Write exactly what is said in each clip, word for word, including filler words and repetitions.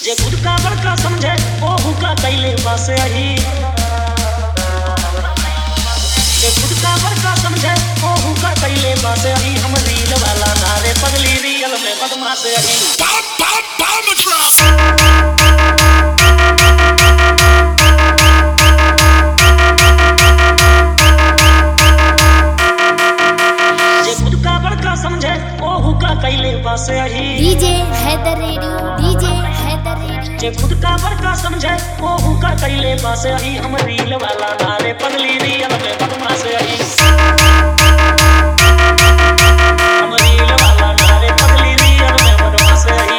जे खुद का बड़का समझे ओहू का कैले बस यही। जे खुद का बड़का समझे ओहू का कैले बस यही। हम रील वाला नारे पगली रियल में बदमाश यही। जे खुद का बड़का समझे ओहू का कैले बस यही। DJ Haider radio, DJ Haider radio. जे खुद का बड़का समझे ओहू का कैले बस यही। हम रील वाला नारे पगली रियल में बदमाश यही। हम रील वाला नारे पगली रियल में बदमाश यही।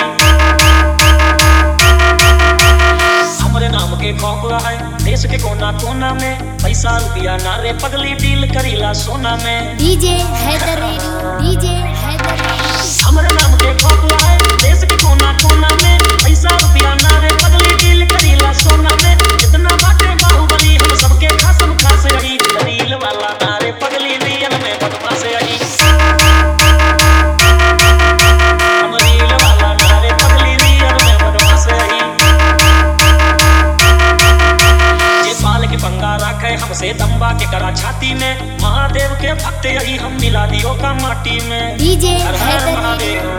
हमरे नाम के खौफ है देश के कोना कोना में। पैसा रुपया नारे पगली डील करीला सोना में। DJ Haider radio, DJ Haider radio. हमरे नाम के खौफ है देश के कोना कोना में। पैसा रुपया नारे पगली डील करीला सोना में। इतना बाटे बाहुबली हम सबके खासम खास यही। रील वाला नारे पगली रियल में बदमाश यही। हम रील वाला नारे पगली रियल में बदमाश यही। जे पाल के पंगा रखे हमसे दम्बा के करा छाती में। महादेव के भक्त यही हम मिला दियो का माटी में। डीजे हर हर हैदर महादेव। रेडियो,